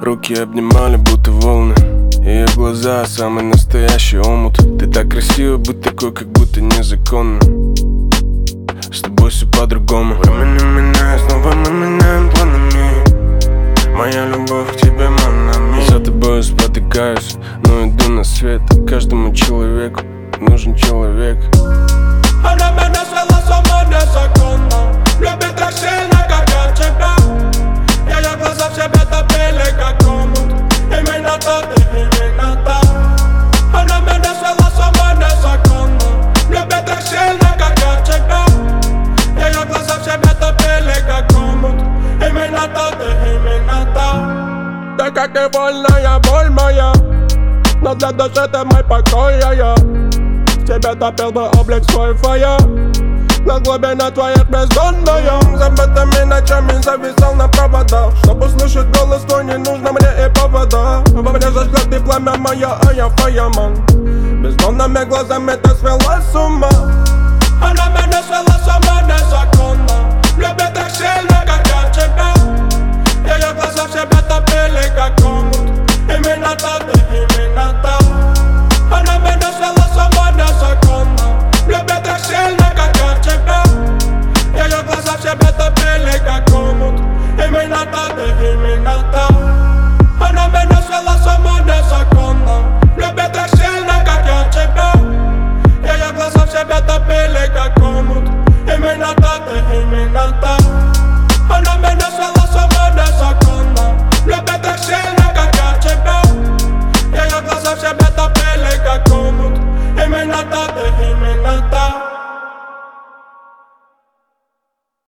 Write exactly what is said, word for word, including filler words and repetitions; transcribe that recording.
Руки обнимали, будто волны. Ее глаза, самый настоящий омут. Ты так красива, быть такой, как будто незаконно. С тобой все по-другому. Времена меняют, снова мы меняем планами. Моя любовь к тебе, манами. За тобой спотыкаюсь, но иду на свет. Каждому человеку нужен человек. Она меня свела сама незаконно. Любит так сильно, как я тебя. Ее глаза в себе топили, как омут. Именно так, именно так. Она меня свела сама незаконно. Любит так сильно, как я тебя. Ее глаза в себе топили, как омут. Именно так, именно так. Ты как невольная боль моя, но для души ты мой покой, я, я. Тебя топил бы облик свой фая. На глубине твоих бездонная. Забытыми ночами зависал на проводах. Чтоб услышать голос твой, не нужно мне и повода. Во мне зажгла ты пламя моя, а я фаяман. Бездонными глазами ты свела с ума. Она